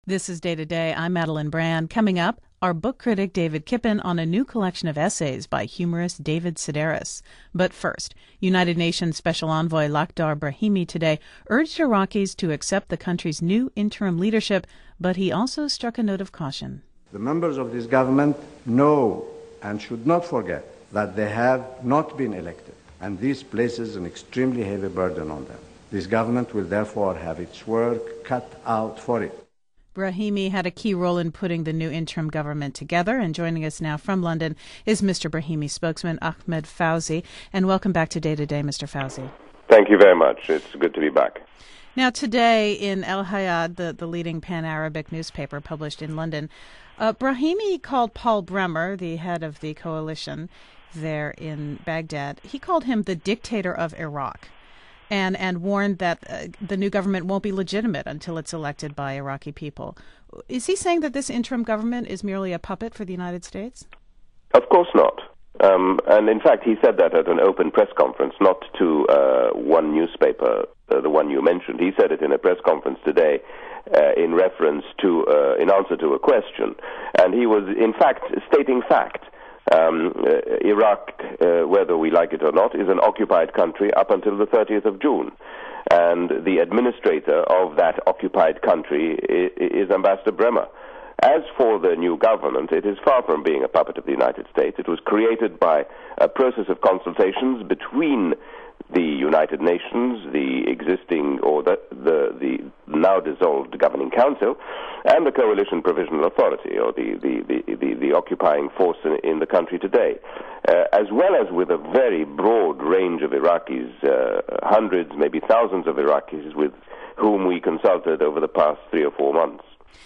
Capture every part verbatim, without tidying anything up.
This is Day to Day. I'm Madeline Brand. Coming up, our book critic David Kippen on a new collection of essays by humorist David Sedaris. But first, United Nations Special Envoy Lakhdar Brahimi today urged Iraqis to accept the country's new interim leadership, but he also struck a note of caution. The members of this government know and should not forget that they have not been elected, and this places an extremely heavy burden on them. This government will therefore have its work cut out for it. Brahimi had a key role in putting the new interim government together, and joining us now from London is Mister Brahimi spokesman Ahmed Fawzi. And welcome back to Day to Day, Mister Fawzi. Thank you very much. It's good to be back. Now, today in El Hayat, the, the leading pan-Arabic newspaper published in London, uh, Brahimi called Paul Bremer, the head of the coalition there in Baghdad, he called him the dictator of Iraq. And, and warned that uh, the new government won't be legitimate until it's elected by Iraqi people. Is he saying that this interim government is merely a puppet for the United States? Of course not. Um, and in fact, he said that at an open press conference, not to uh, one newspaper, uh, the one you mentioned. He said it in a press conference today uh, in reference to, uh, in answer to a question. And he was, in fact, stating fact. Um, uh, Iraq, uh, whether we like it or not, is an occupied country up until the thirtieth of June. And the administrator of that occupied country is, is Ambassador Bremer. As for the new government, it is far from being a puppet of the United States. It was created by a process of consultations between the United Nations, the existing or the, the, the now dissolved Governing Council, and the Coalition Provisional Authority, or the, the, the, the, the occupying force in, in the country today, uh, as well as with a very broad range of Iraqis, uh, hundreds, maybe thousands of Iraqis with whom we consulted over the past three or four months.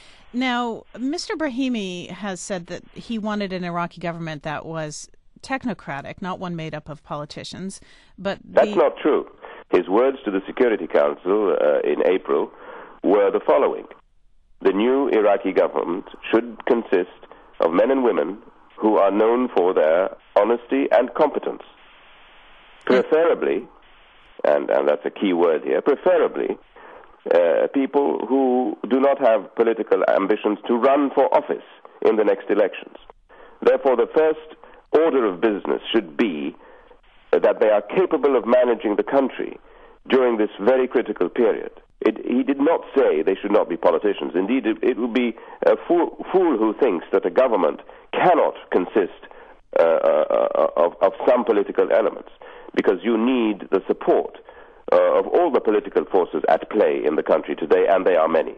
Now, Mister Brahimi has said that he wanted an Iraqi government that was technocratic, not one made up of politicians. But That's the... not true. His words to the Security Council uh, in April were the following. The new Iraqi government should consist of men and women who are known for their honesty and competence. Preferably, and, and that's a key word here, preferably uh, people who do not have political ambitions to run for office in the next elections. Therefore, the first order of business should be that they are capable of managing the country during this very critical period. It, he did not say they should not be politicians. Indeed, it, it would be a fool, fool who thinks that a government cannot consist uh, uh, of, of some political elements, because you need the support uh, of all the political forces at play in the country today, and they are many.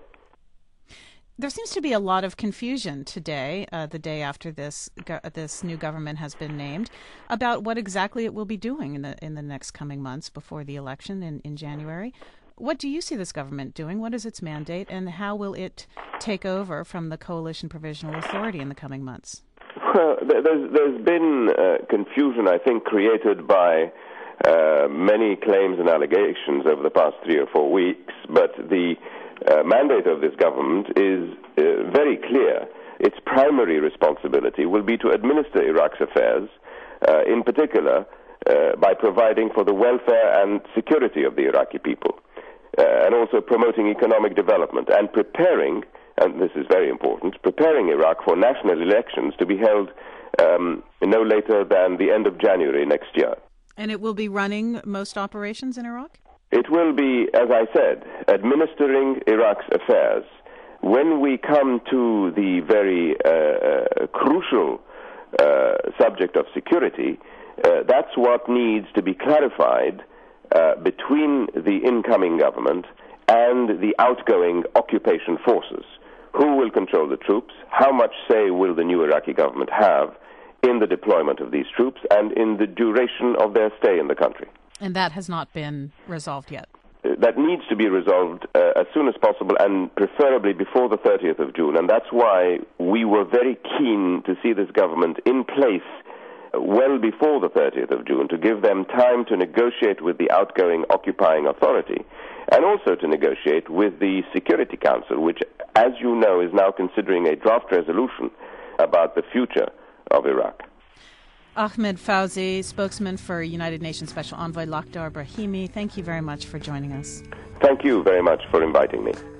There seems to be a lot of confusion today, uh, the day after this go- this new government has been named, about what exactly it will be doing in the in the next coming months before the election in, in January. What do you see this government doing? What is its mandate, and how will it take over from the Coalition Provisional Authority in the coming months? Well, there's, there's been uh, confusion, I think, created by uh, many claims and allegations over the past three or four weeks, but the Uh, mandate of this government is uh, very clear. Its primary responsibility will be to administer Iraq's affairs, uh, in particular uh, by providing for the welfare and security of the Iraqi people, uh, and also promoting economic development and preparing, and this is very important, preparing Iraq for national elections to be held um, no later than the end of January next year. And it will be running most operations in Iraq? It will be, as I said, administering Iraq's affairs. When we come to the very uh, uh, crucial uh, subject of security, uh, that's what needs to be clarified uh, between the incoming government and the outgoing occupation forces. Who will control the troops? How much say will the new Iraqi government have in the deployment of these troops and in the duration of their stay in the country? And that has not been resolved yet. That needs to be resolved uh, as soon as possible, and preferably before the thirtieth of June. And that's why we were very keen to see this government in place well before the thirtieth of June, to give them time to negotiate with the outgoing occupying authority, and also to negotiate with the Security Council, which, as you know, is now considering a draft resolution about the future of Iraq. Ahmed Fawzi, spokesman for United Nations Special Envoy Lakhdar Brahimi, thank you very much for joining us. Thank you very much for inviting me.